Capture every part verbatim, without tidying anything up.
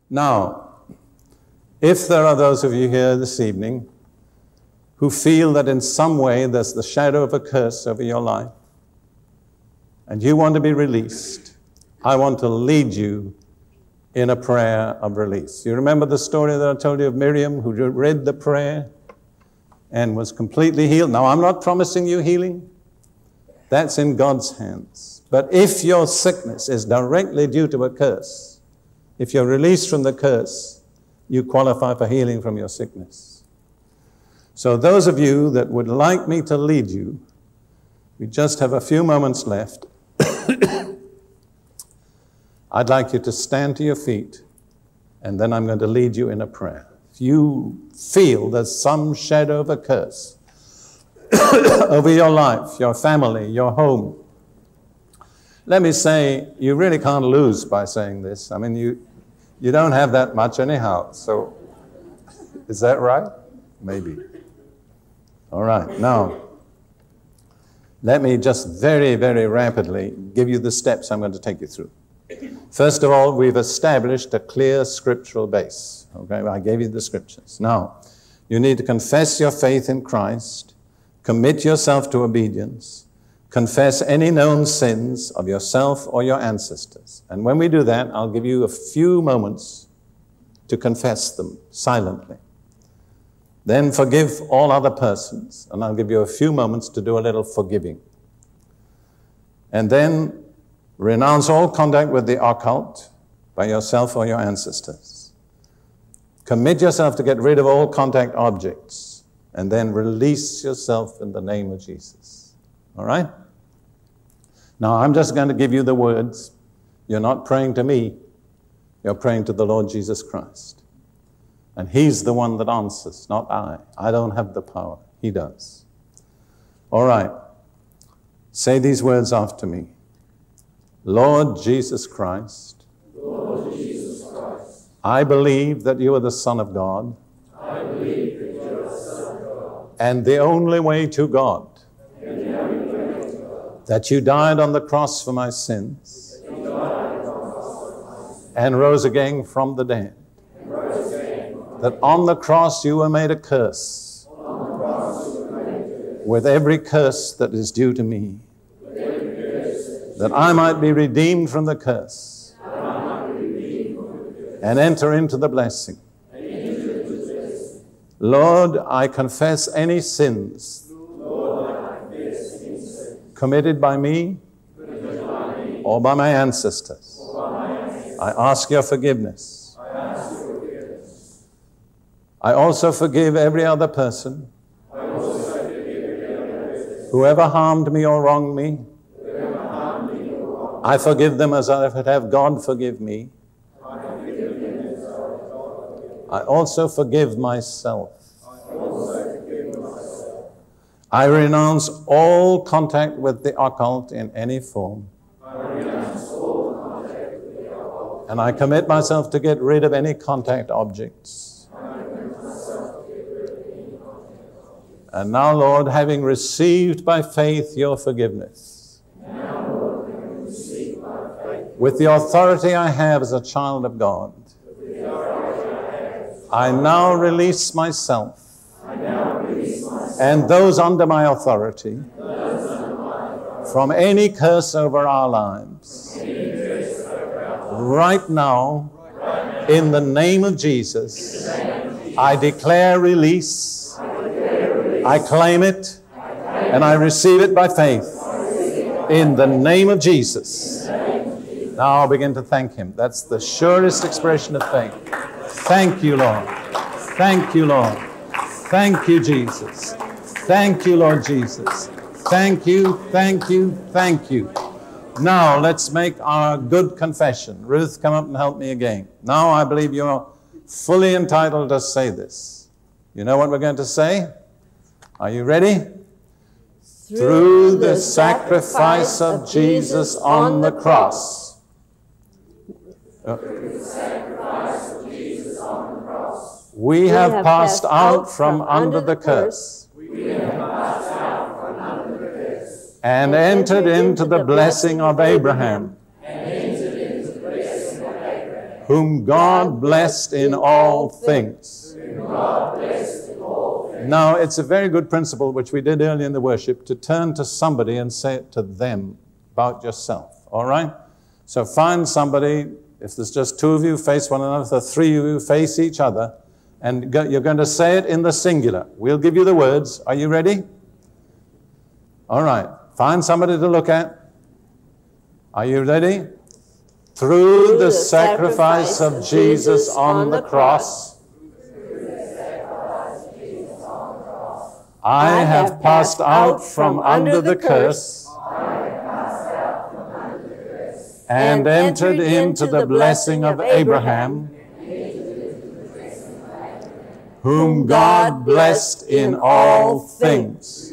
Now, if there are those of you here this evening who feel that in some way there's the shadow of a curse over your life, and you want to be released, I want to lead you in a prayer of release. You remember the story that I told you of Miriam, who read the prayer and was completely healed? Now, I'm not promising you healing. That's in God's hands. But if your sickness is directly due to a curse, if you're released from the curse, you qualify for healing from your sickness. So those of you that would like me to lead you, we just have a few moments left. I'd like you to stand to your feet, and then I'm going to lead you in a prayer. If you feel there's some shadow of a curse over your life, your family, your home, let me say, you really can't lose by saying this. I mean, you, you don't have that much anyhow, so is that right? Maybe. All right, now, let me just very, very rapidly give you the steps I'm going to take you through. First of all, we've established a clear scriptural base. Okay, I gave you the scriptures. Now, you need to confess your faith in Christ, commit yourself to obedience, confess any known sins of yourself or your ancestors. And when we do that, I'll give you a few moments to confess them silently. Then forgive all other persons, and I'll give you a few moments to do a little forgiving. And then renounce all contact with the occult by yourself or your ancestors. Commit yourself to get rid of all contact objects, and then release yourself in the name of Jesus. All right? Now, I'm just going to give you the words. You're not praying to me. You're praying to the Lord Jesus Christ. And He's the one that answers, not I. I don't have the power. He does. All right. Say these words after me. Lord Jesus Christ, Lord Jesus Christ, I believe that you are the Son of God, I believe that you are the Son of God, and the only way to God, and the only way to God, that you died on the cross for my sins, that you died on the cross for my sins, and rose again from the dead, and rose again from that on the cross you were made a curse, on the cross you were made a curse, with every curse that is due to me, with every curse that I might be redeemed from the curse, that I might be redeemed from the curse, and enter into the blessing. and enter into the blessing. Lord, I confess any sins Lord, I confess any sin committed by me committed by me or by my ancestors. or by my ancestors. I ask your forgiveness. I ask your forgiveness. I also forgive every other person I also forgive every other person who ever harmed me or wronged me. who ever harmed me or wronged I forgive them as I would have God forgive me. me. I forgive them as I have God forgive me. I also forgive myself. I also forgive myself. I renounce all contact with the occult in any form. I renounce all contact with the occult. And I commit myself to get rid of any contact objects. I commit myself to get rid of any contact. And now, Lord, having received by faith your forgiveness, Now, Lord, having received by faith with the authority I have as a child of God, the authority I have, I now release myself I now release myself and those under my authority those under my authority, from any curse over our lives. any curse over our lives. Right now, Right now, in the name of Jesus, in the name of Jesus, I declare release, I declare release. I claim it, and I receive it by faith. In the name of Jesus. Now I'll begin to thank Him. That's the surest expression of faith. Thank you, Lord. Thank you, Lord. Thank you, Jesus. Thank you, Lord Jesus. Thank you, thank you, thank you. Now let's make our good confession. Ruth, come up and help me again. Now I believe you're fully entitled to say this. You know what we're going to say? Are you ready? Through the sacrifice of Jesus on the cross. Through the sacrifice of Jesus on the cross, We have passed out from under the curse we have passed out from under the curse and entered into the blessing of Abraham. and entered into the blessing of Abraham. whom God blessed in all things. Now, it's a very good principle, which we did earlier in the worship, to turn to somebody and say it to them about yourself, all right? So find somebody, if there's just two of you, face one another, if the three of you, face each other, and go, you're going to say it in the singular. We'll give you the words. Are you ready? All right. Find somebody to look at. Are you ready? Through, Through the, the sacrifice, sacrifice of Jesus, Jesus on the cross, I have passed out from under the curse and entered into the blessing of Abraham, whom God blessed in all things.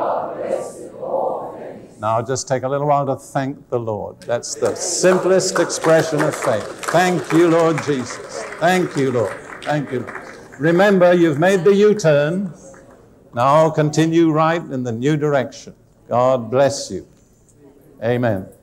Now just take a little while to thank the Lord. That's the simplest expression of faith. Thank you, Lord Jesus. Thank you, Lord. Thank you. Remember, you've made the U-turn. Now continue right in the new direction. God bless you. Amen.